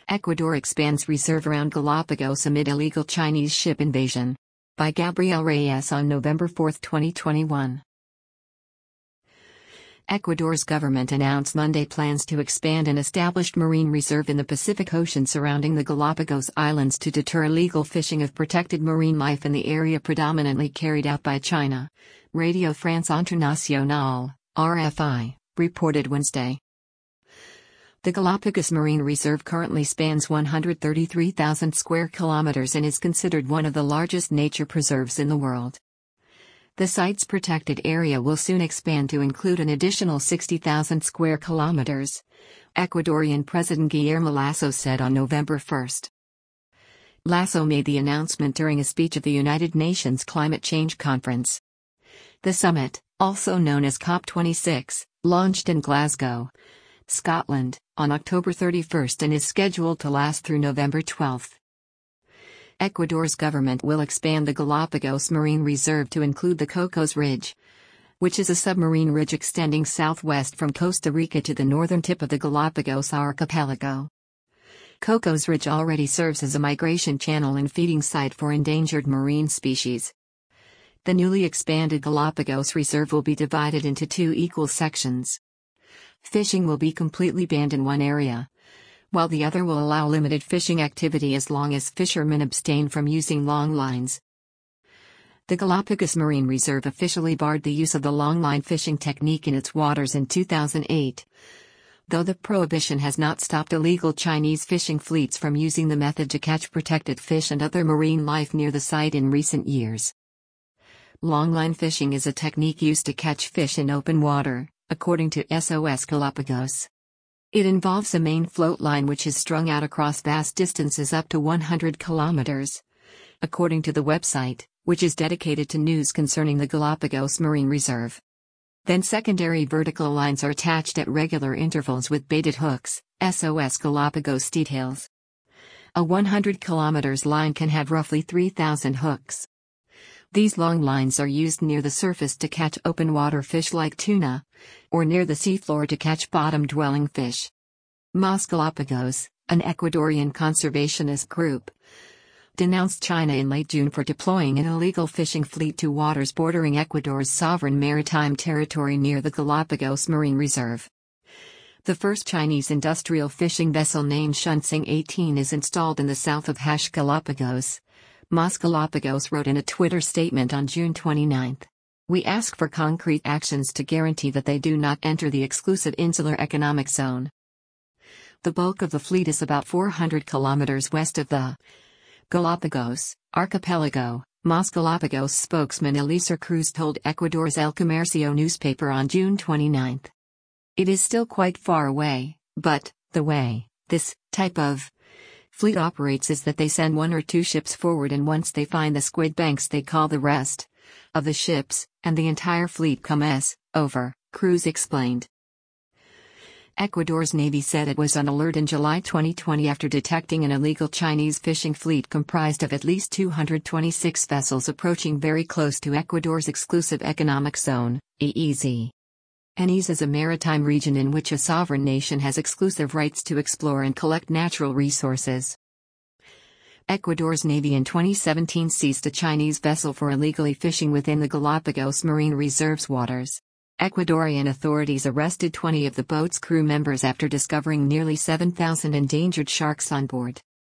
Ecuador expands reserve around Galapagos amid illegal Chinese ship invasion. By Gabriel Reyes on November 4, 2021. Ecuador's government announced Monday plans to expand an established marine reserve in the Pacific Ocean surrounding the Galapagos Islands to deter illegal fishing of protected marine life in the area predominantly carried out by China. Radio France Internationale, RFI, reported Wednesday. The Galapagos Marine Reserve currently spans 133,000 square kilometers and is considered one of the largest nature preserves in the world. The site's protected area will soon expand to include an additional 60,000 square kilometers, Ecuadorian President Guillermo Lasso said on November 1. Lasso made the announcement during a speech at the United Nations Climate Change Conference. The summit, also known as COP26, launched in Glasgow, Scotland, on October 31 and is scheduled to last through November 12. Ecuador's government will expand the Galapagos Marine Reserve to include the Cocos Ridge, which is a submarine ridge extending southwest from Costa Rica to the northern tip of the Galapagos archipelago. Cocos Ridge already serves as a migration channel and feeding site for endangered marine species. The newly expanded Galapagos Reserve will be divided into two equal sections. Fishing will be completely banned in one area, while the other will allow limited fishing activity as long as fishermen abstain from using long lines. The Galapagos Marine Reserve officially barred the use of the longline fishing technique in its waters in 2008, though the prohibition has not stopped illegal Chinese fishing fleets from using the method to catch protected fish and other marine life near the site in recent years. Longline fishing is a technique used to catch fish in open water, according to SOS Galapagos. It involves a main float line which is strung out across vast distances up to 100 kilometers, according to the website, which is dedicated to news concerning the Galapagos Marine Reserve. Then secondary vertical lines are attached at regular intervals with baited hooks, SOS Galapagos details. A 100 kilometers line can have roughly 3,000 hooks. These long lines are used near the surface to catch open water fish like tuna, or near the seafloor to catch bottom-dwelling fish. MAS Galapagos, an Ecuadorian conservationist group, denounced China in late June for deploying an illegal fishing fleet to waters bordering Ecuador's sovereign maritime territory near the Galapagos Marine Reserve. The first Chinese industrial fishing vessel named Shunsing 18 is installed in the south of Galapagos. MAS Galapagos wrote in a Twitter statement on June 29. We ask for concrete actions to guarantee that they do not enter the exclusive insular economic zone. The bulk of the fleet is about 400 kilometers west of the Galapagos archipelago, MAS Galapagos spokesman Eliezer Cruz told Ecuador's El Comercio newspaper on June 29. It is still quite far away, but the way this type of fleet operates is that they send one or two ships forward, and once they find the squid banks they call the rest of the ships, and the entire fleet comes over, Cruz explained. Ecuador's Navy said it was on alert in July 2020 after detecting an illegal Chinese fishing fleet comprised of at least 226 vessels approaching very close to Ecuador's exclusive economic zone, EEZ. EEZ is a maritime region in which a sovereign nation has exclusive rights to explore and collect natural resources. Ecuador's Navy in 2017 seized a Chinese vessel for illegally fishing within the Galapagos Marine Reserve's waters. Ecuadorian authorities arrested 20 of the boat's crew members after discovering nearly 7,000 endangered sharks on board.